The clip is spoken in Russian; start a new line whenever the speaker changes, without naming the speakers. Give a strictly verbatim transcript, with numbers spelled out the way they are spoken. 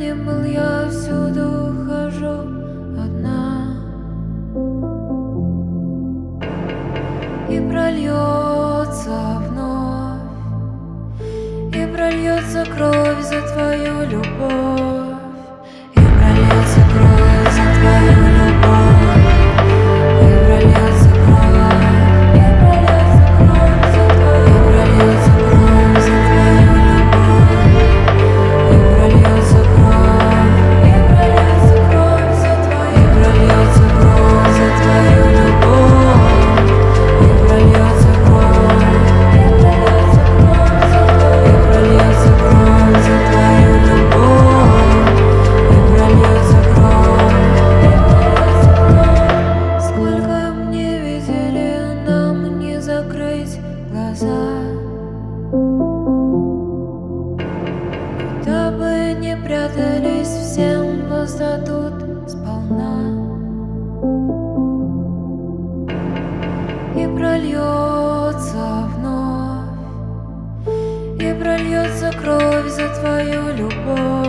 ни был, я всюду хожу одна. И прольется вновь, и прольется кровь за твою любовь, и прольется кровь за твою любовь, и прольется кровь, и прольется кровь за твою, и прольется кровь за твою любовь, и прольется кровь, и прольется кровь за твою, и прольется кровь за твою любовь, и прольется кровь, и прольется кровь за твою, и прольется кровь за твою любовь, и прольется кровь, и прольется кровь. Сколько мне видели, нам не закрыть глаза. Куда бы ни прятались, всем воздадут сполна. И прольется вновь, и прольется кровь за твою любовь.